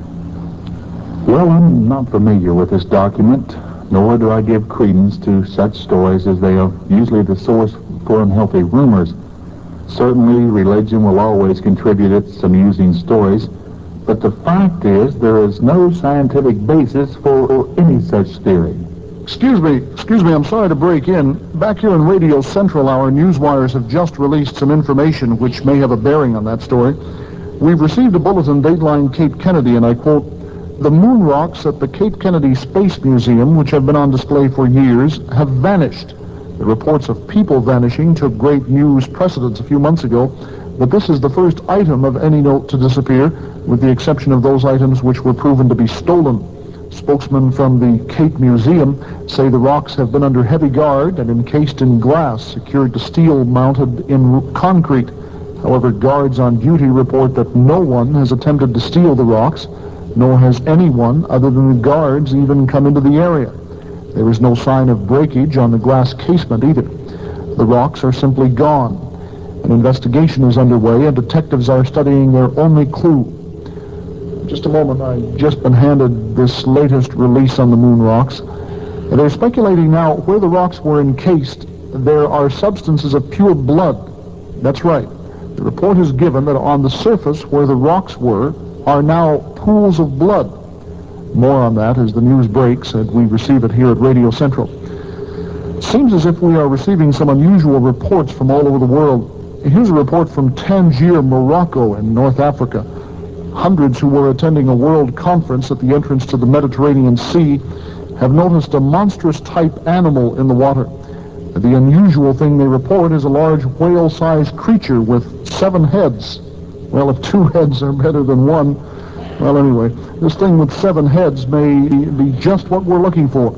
Well, I'm not familiar with this document, nor do I give credence to such stories, as they are usually the source for unhealthy rumors. Certainly, religion will always contribute its amusing stories, but the fact is there is no scientific basis for any such theory. Excuse me, excuse me, I'm sorry to break in. Back here in Radio Central, our newswires have just released some information which may have a bearing on that story. We've received a bulletin dateline Cape Kennedy, and I quote, "The moon rocks at the Cape Kennedy Space Museum, which have been on display for years, have vanished." The reports of people vanishing took great news precedence a few months ago, but this is the first item of any note to disappear, with the exception of those items which were proven to be stolen. Spokesmen from the Cape Museum say the rocks have been under heavy guard and encased in glass, secured to steel mounted in concrete. However, guards on duty report that no one has attempted to steal the rocks, nor has anyone other than the guards even come into the area. There is no sign of breakage on the glass casement either. The rocks are simply gone. An investigation is underway, and detectives are studying their only clue. Just a moment, I've just been handed this latest release on the moon rocks. They're speculating now where the rocks were encased. There are substances of pure blood. That's right. The report is given that on the surface where the rocks were are now pools of blood. More on that as the news breaks, and we receive it here at Radio Central. It seems as if we are receiving some unusual reports from all over the world. Here's a report from Tangier, Morocco, in North Africa. Hundreds who were attending a world conference at the entrance to the Mediterranean Sea have noticed a monstrous type animal in the water. The unusual thing they report is a large whale-sized creature with seven heads. Well, if two heads are better than one, well, anyway, this thing with seven heads may be just what we're looking for.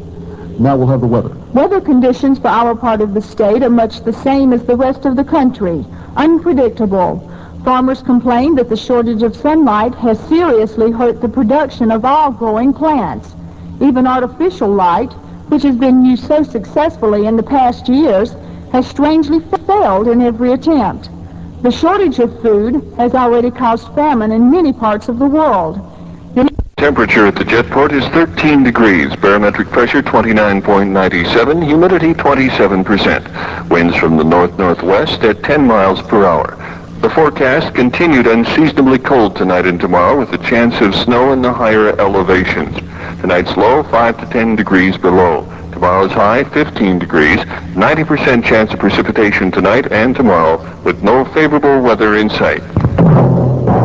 Now we'll have the weather. Weather conditions for our part of the state are much the same as the rest of the country. Unpredictable. Farmers complain that the shortage of sunlight has seriously hurt the production of all growing plants. Even artificial light, which has been used so successfully in the past years, has strangely failed in every attempt. The shortage of food has already caused famine in many parts of the world. Temperature at the jetport is thirteen degrees, barometric pressure twenty-nine point nine seven, humidity twenty-seven percent. Winds from the north-northwest at ten miles per hour. The forecast continued unseasonably cold tonight and tomorrow, with a chance of snow in the higher elevations. Tonight's low five to ten degrees below. Tomorrow's high fifteen degrees, ninety percent chance of precipitation tonight and tomorrow, with no favorable weather in sight.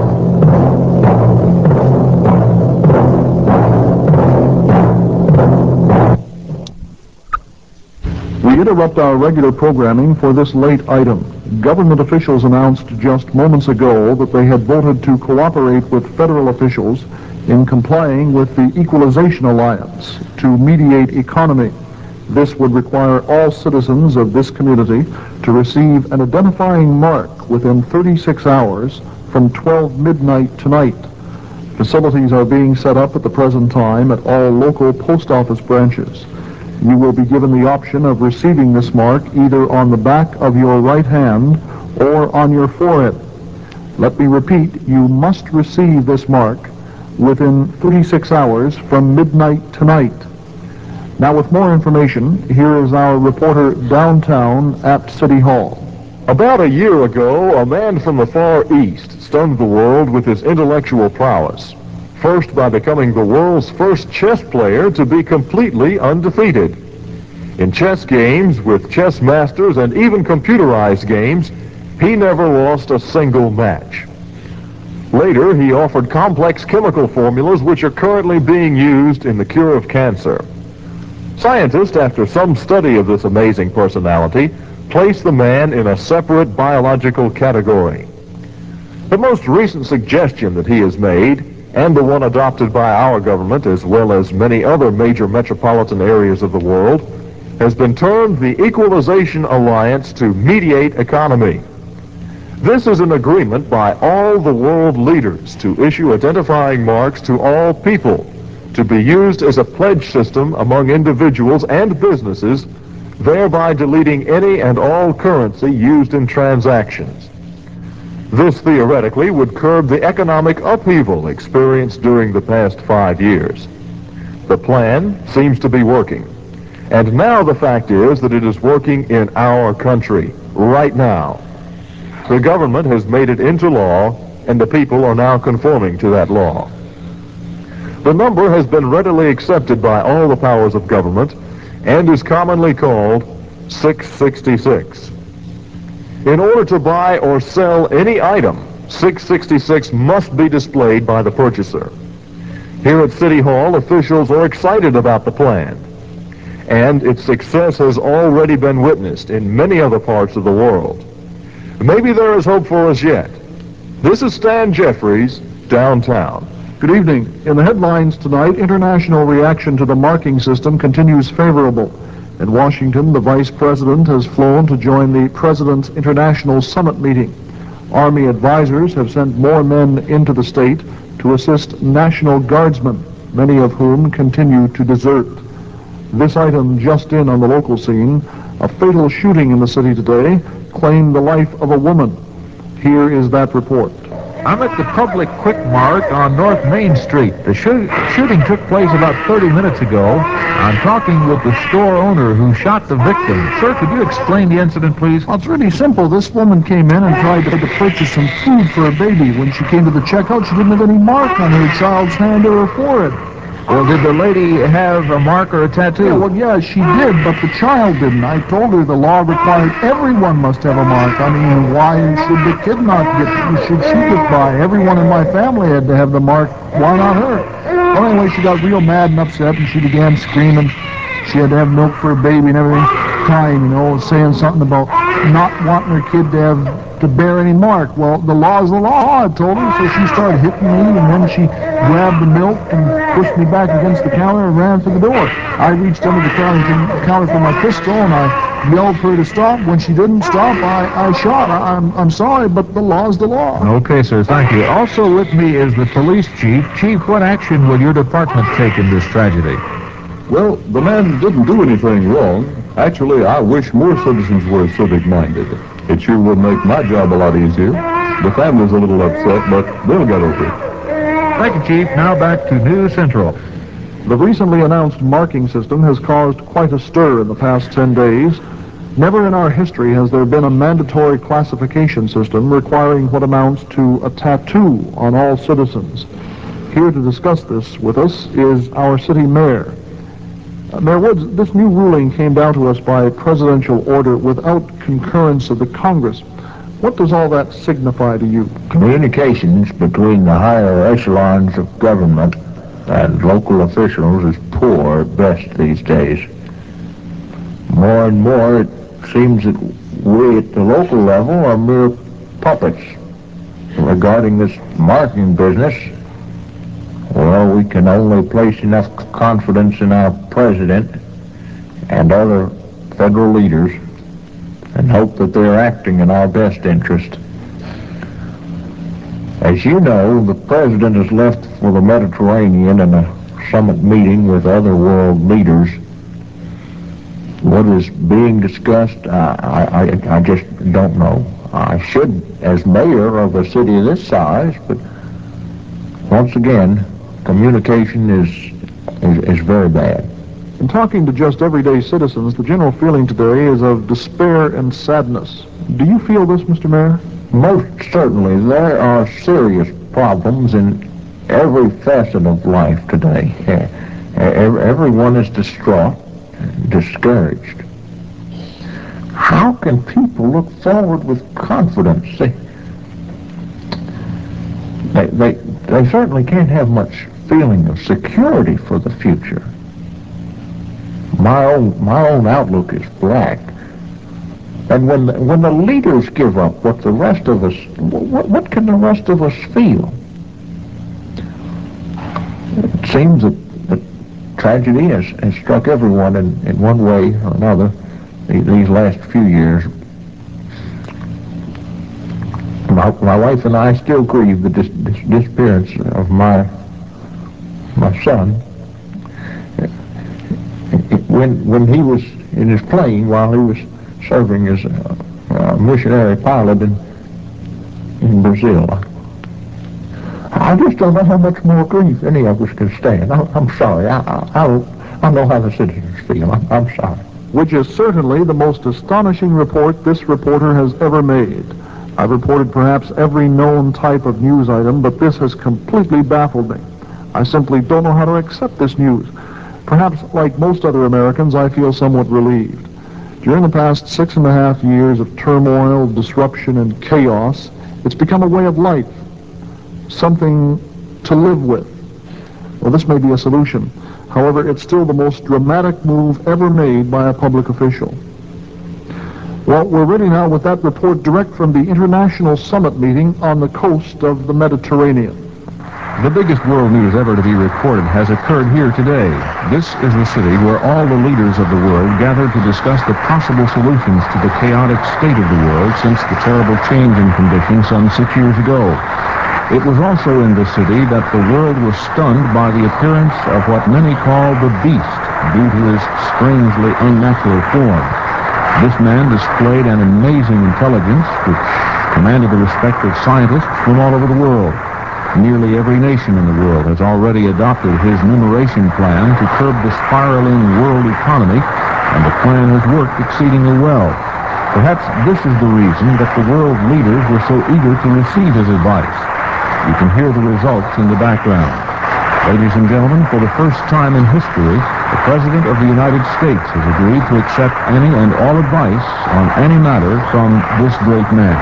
interrupt our regular programming for this late item. Government officials announced just moments ago that they had voted to cooperate with federal officials in complying with the Equalization Alliance to mediate economy. This would require all citizens of this community to receive an identifying mark within thirty-six hours from twelve midnight tonight. Facilities are being set up at the present time at all local post office branches. You will be given the option of receiving this mark either on the back of your right hand or on your forehead. Let me repeat, you must receive this mark within thirty-six hours from midnight tonight. Now, with more information, here is our reporter downtown at City Hall. About a year ago, a man from the Far East stunned the world with his intellectual prowess. First, by becoming the world's first chess player to be completely undefeated. In chess games, with chess masters and even computerized games, he never lost a single match. Later, he offered complex chemical formulas which are currently being used in the cure of cancer. Scientists, after some study of this amazing personality, place the man in a separate biological category. The most recent suggestion that he has made, and the one adopted by our government as well as many other major metropolitan areas of the world, has been termed the Equalization Alliance to mediate economy. This is an agreement by all the world leaders to issue identifying marks to all people, to be used as a pledge system among individuals and businesses, thereby deleting any and all currency used in transactions. This theoretically would curb the economic upheaval experienced during the past five years. The plan seems to be working. And now the fact is that it is working in our country, right now. The government has made it into law, and the people are now conforming to that law. The number has been readily accepted by all the powers of government, and is commonly called six sixty-six. In order to buy or sell any item, six sixty-six must be displayed by the purchaser. Here at City Hall, officials are excited about the plan, and its success has already been witnessed in many other parts of the world. Maybe there is hope for us yet. This is Stan Jeffries, downtown. Good evening. In the headlines tonight, international reaction to the marking system continues favorable. In Washington, the Vice President has flown to join the President's International Summit meeting. Army advisors have sent more men into the state to assist National Guardsmen, many of whom continue to desert. This item just in on the local scene, a fatal shooting in the city today claimed the life of a woman. Here is that report. I'm at the Public Quick Mart on North Main Street. The shoo- shooting took place about thirty minutes ago. I'm talking with the store owner who shot the victim. Sir, could you explain the incident, please? Well, it's really simple. This woman came in and tried to, to purchase some food for her baby. When she came to the checkout, she didn't have any mark on her child's hand or her forehead. Well, did the lady have a mark or a tattoo? Yeah, well, yeah, she did, but the child didn't. I told her the law required everyone must have a mark. I mean, why should the kid not get, should she get by? Everyone in my family had to have the mark. Why not her? Well, anyway, she got real mad and upset, and she began screaming. She had to have milk for her baby and everything. Crying, you know, saying something about not wanting her kid to have to bear any mark. Well, the law is the law, I told her. So she started hitting me, and then she grabbed the milk and pushed me back against the counter and ran for the door. I reached under the counter, counter for my pistol, and I yelled for her to stop. When she didn't stop, I, I shot. I, I'm, I'm sorry, but the law is the law. Okay, sir, thank you. Also with me is the police chief. Chief, what action will your department take in this tragedy? Well, the man didn't do anything wrong. Actually, I wish more citizens were civic-minded. It sure would make my job a lot easier. The family's a little upset, but they'll get over it. Thank you, Chief. Now back to News Central. The recently announced marking system has caused quite a stir in the past ten days. Never in our history has there been a mandatory classification system requiring what amounts to a tattoo on all citizens. Here to discuss this with us is our city mayor. Uh, Mayor Woods, this new ruling came down to us by presidential order without concurrence of the Congress. What does all that signify to you? Communications between the higher echelons of government and local officials is poor at best these days. More and more it seems that we at the local level are mere puppets regarding this marketing business. Well, we can only place enough confidence in our president and other federal leaders and hope that they're acting in our best interest. As you know, the president has left for the Mediterranean in a summit meeting with other world leaders. What is being discussed, uh, I, I, I just don't know. I should, as mayor of a city of this size, but once again, communication is, is, is very bad. In talking to just everyday citizens, the general feeling today is of despair and sadness. Do you feel this, Mister Mayor? Most certainly. There are serious problems in every facet of life today. Everyone is distraught, discouraged. How can people look forward with confidence? They, they, they, they certainly can't have much feeling of security for the future. My own, my own outlook is black. And when the, when the leaders give up, what the rest of us, what, what can the rest of us feel? It seems that, that tragedy has, has struck everyone in, in one way or another these last few years. My, my wife and I still grieve the dis, dis, disappearance of my my son. When when he was in his plane while he was serving as a, a missionary pilot in, in Brazil. I just don't know how much more grief any of us can stand. I, I'm sorry. I, I, I, don't, I know how the citizens feel. I'm, I'm sorry. Which is certainly the most astonishing report this reporter has ever made. I've reported perhaps every known type of news item, but this has completely baffled me. I simply don't know how to accept this news. Perhaps, like most other Americans, I feel somewhat relieved. During the past six and a half years of turmoil, disruption, and chaos, it's become a way of life, something to live with. Well, this may be a solution. However, it's still the most dramatic move ever made by a public official. Well, we're ready now with that report direct from the International Summit meeting on the coast of the Mediterranean. The biggest world news ever to be recorded has occurred here today. This is the city where all the leaders of the world gathered to discuss the possible solutions to the chaotic state of the world since the terrible change in conditions some six years ago. It was also in the city that the world was stunned by the appearance of what many call the Beast, due to his strangely unnatural form. This man displayed an amazing intelligence which commanded the respect of scientists from all over the world. Nearly every nation in the world has already adopted his numeration plan to curb the spiraling world economy, and the plan has worked exceedingly well. Perhaps this is the reason that the world leaders were so eager to receive his advice. You can hear the results in the background. Ladies and gentlemen, for the first time in history, the President of the United States has agreed to accept any and all advice on any matter from this great man.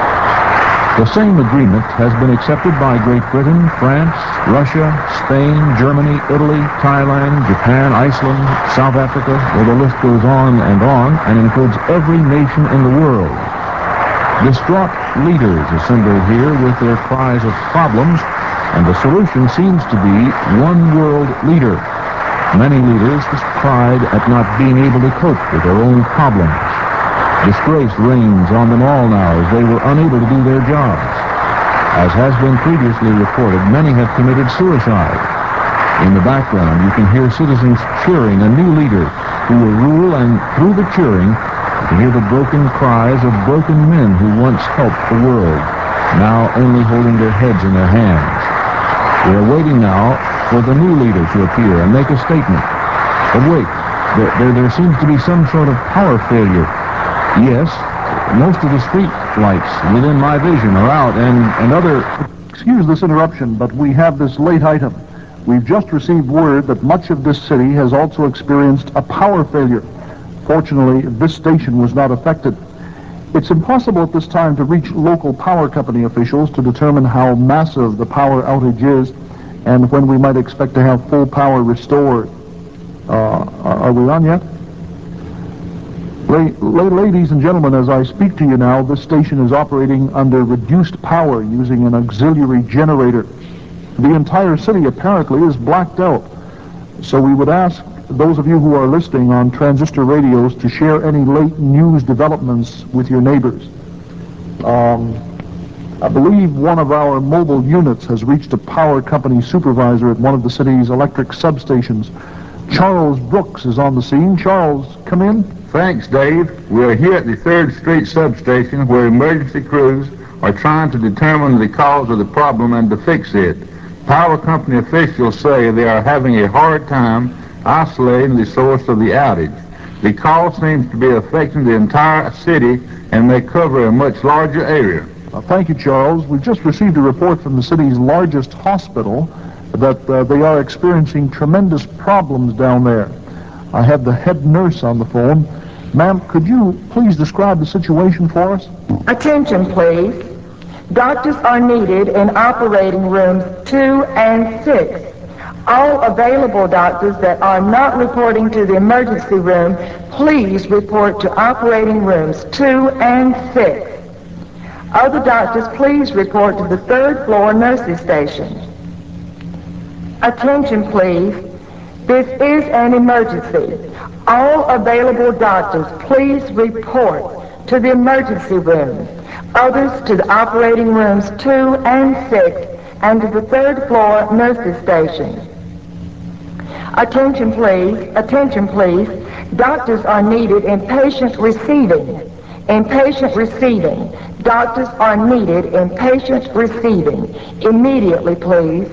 The same agreement has been accepted by Great Britain, France, Russia, Spain, Germany, Italy, Thailand, Japan, Iceland, South Africa, where the list goes on and on, and includes every nation in the world. Distraught leaders assembled here with their cries of problems, and the solution seems to be one world leader. Many leaders cried at not being able to cope with their own problems. Disgrace reigns on them all now as they were unable to do their jobs. As has been previously reported, many have committed suicide. In the background, you can hear citizens cheering a new leader who will rule, and through the cheering, you can hear the broken cries of broken men who once helped the world, now only holding their heads in their hands. We are waiting now for the new leader to appear and make a statement. But wait, there, there, there seems to be some sort of power failure. Yes, most of the street lights within my vision are out, and, and other... Excuse this interruption, but we have this late item. We've just received word that much of this city has also experienced a power failure. Fortunately, this station was not affected. It's impossible at this time to reach local power company officials to determine how massive the power outage is and when we might expect to have full power restored. Uh, are we on yet? La- la- ladies and gentlemen, as I speak to you now, this station is operating under reduced power using an auxiliary generator. The entire city apparently is blacked out. So we would ask those of you who are listening on transistor radios to share any late news developments with your neighbors. Um, I believe one of our mobile units has reached a power company supervisor at one of the city's electric substations. Charles Brooks is on the scene. Charles, come in. Thanks, Dave. We are here at the third Street substation where emergency crews are trying to determine the cause of the problem and to fix it. Power company officials say they are having a hard time isolating the source of the outage. The cause seems to be affecting the entire city and may cover a much larger area. Uh, thank you, Charles. We've just received a report from the city's largest hospital that uh, they are experiencing tremendous problems down there. I have the head nurse on the phone. Ma'am, could you please describe the situation for us? Attention, please. Doctors are needed in operating rooms two and six. All available doctors that are not reporting to the emergency room, please report to operating rooms two and six. Other doctors, please report to the third floor nurses station. Attention, please. This is an emergency. All available doctors, please report to the emergency room. Others to the operating rooms two and six and to the third floor nurses station. Attention, please. Attention, please. Doctors are needed in patient receiving. In patient receiving. Doctors are needed in patient receiving. Immediately, please.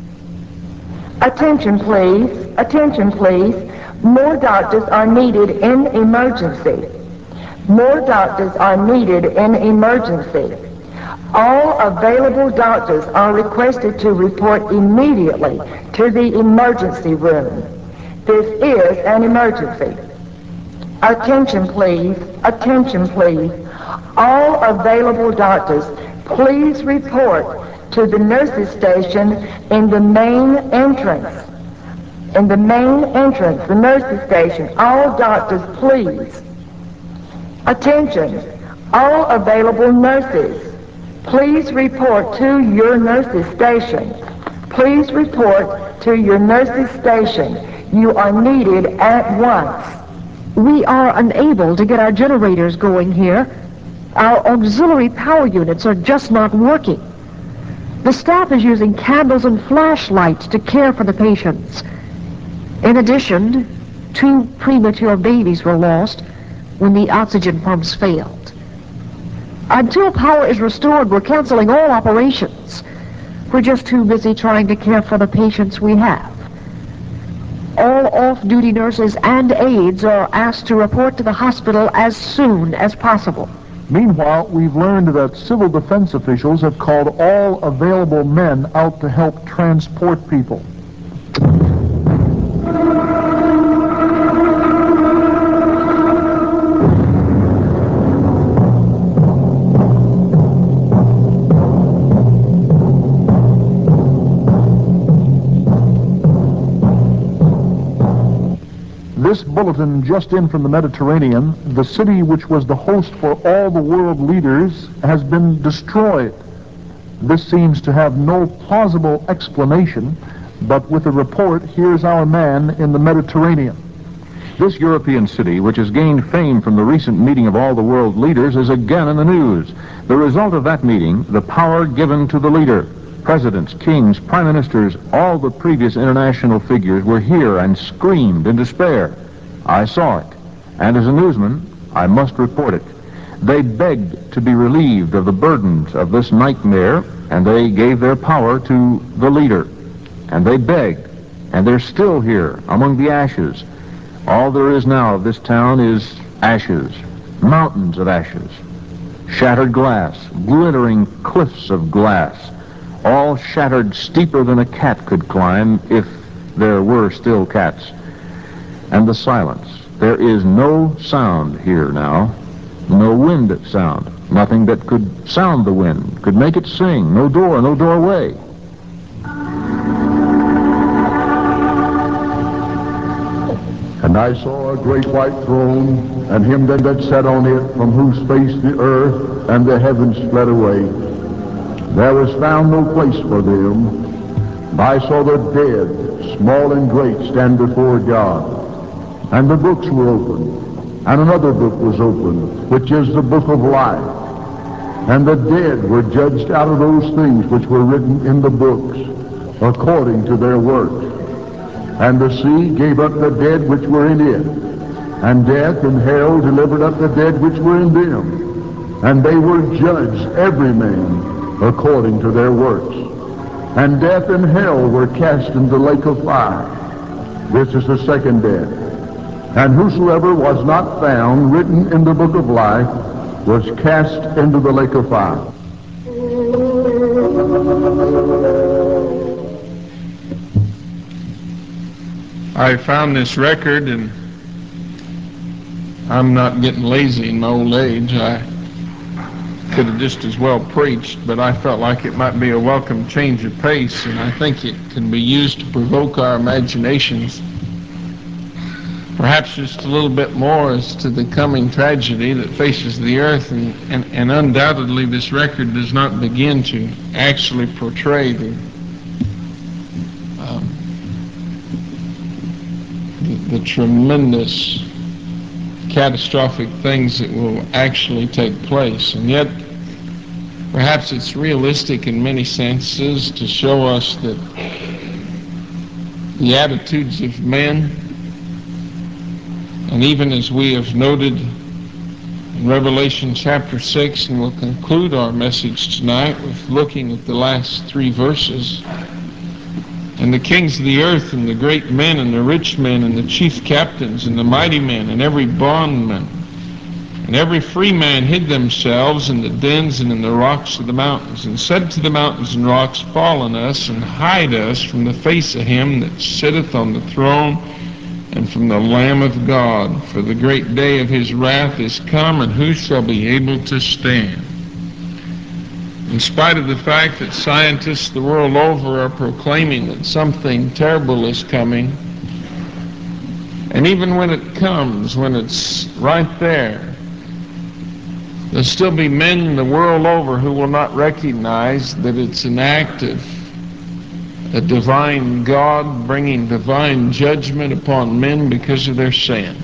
Attention, please. Attention, please. More doctors are needed in emergency. More doctors are needed in emergency. All available doctors are requested to report immediately to the emergency room. This is an emergency. Attention, please. Attention, please. All available doctors, please report to the nurses station in the main entrance. In the main entrance, the nurses station. All doctors, please. Attention. All available nurses, please report to your nurses station. Please report to your nurses station. You are needed at once. We are unable to get our generators going here. Our auxiliary power units are just not working. The staff is using candles and flashlights to care for the patients. In addition, two premature babies were lost when the oxygen pumps failed. Until power is restored, we're canceling all operations. We're just too busy trying to care for the patients we have. All off-duty nurses and aides are asked to report to the hospital as soon as possible. Meanwhile, we've learned that civil defense officials have called all available men out to help transport people. This bulletin just in from the Mediterranean: the city which was the host for all the world leaders has been destroyed. This seems to have no plausible explanation, but with a report, here's our man in the Mediterranean. This European city, which has gained fame from the recent meeting of all the world leaders, is again in the news. The result of that meeting, the power given to the leader. Presidents, kings, prime ministers, all the previous international figures were here and screamed in despair. I saw it, and as a newsman, I must report it. They begged to be relieved of the burdens of this nightmare, and they gave their power to the leader. And they begged, and they're still here among the ashes. All there is now of this town is ashes, mountains of ashes, shattered glass, glittering cliffs of glass, all shattered steeper than a cat could climb if there were still cats. And the silence. There is no sound here now, no wind sound, nothing that could sound the wind, could make it sing, no door, no doorway. And I saw a great white throne, and him that, that sat on it, from whose face the earth and the heavens fled away. There was found no place for them. And I saw the dead, small and great, stand before God. And the books were opened, and another book was opened, which is the book of life. And the dead were judged out of those things which were written in the books, according to their works. And the sea gave up the dead which were in it, and death and hell delivered up the dead which were in them. And they were judged, every man, according to their works. And death and hell were cast into the lake of fire. This is the second death. And whosoever was not found written in the book of life was cast into the lake of fire. I found this record, and I'm not getting lazy in my old age. I could have just as well preached, but I felt like it might be a welcome change of pace, and I think it can be used to provoke our imaginations, perhaps just a little bit more as to the coming tragedy that faces the earth. And, and, and undoubtedly this record does not begin to actually portray the, um, the, the tremendous catastrophic things that will actually take place. And yet perhaps it's realistic in many senses to show us that the attitudes of men, and even as we have noted in Revelation chapter six, and we'll conclude our message tonight with looking at the last three verses, and the kings of the earth, and the great men, and the rich men, and the chief captains, and the mighty men, and every bondman, and every free man hid themselves in the dens and in the rocks of the mountains, and said to the mountains and rocks, Fall on us, and hide us from the face of him that sitteth on the throne, and from the Lamb of God, for the great day of his wrath is come, and who shall be able to stand? In spite of the fact that scientists the world over are proclaiming that something terrible is coming, and even when it comes, when it's right there, there'll still be men the world over who will not recognize that it's an act of a divine God bringing divine judgment upon men because of their sin.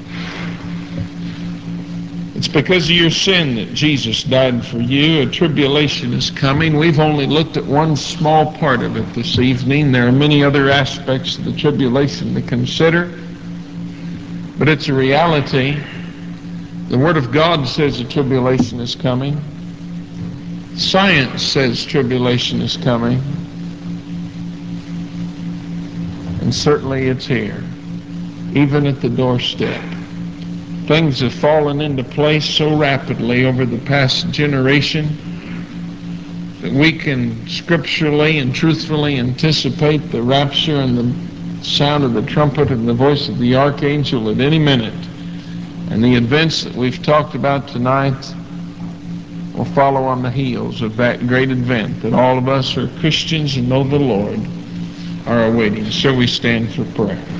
It's because of your sin that Jesus died for you. A tribulation is coming. We've only looked at one small part of it this evening. There are many other aspects of the tribulation to consider, but it's a reality. The Word of God says a tribulation is coming. Science says tribulation is coming. And certainly it's here, even at the doorstep. Things have fallen into place so rapidly over the past generation that we can scripturally and truthfully anticipate the rapture and the sound of the trumpet and the voice of the archangel at any minute. And the events that we've talked about tonight will follow on the heels of that great event that all of us who are Christians and know the Lord are awaiting. Shall we stand for prayer?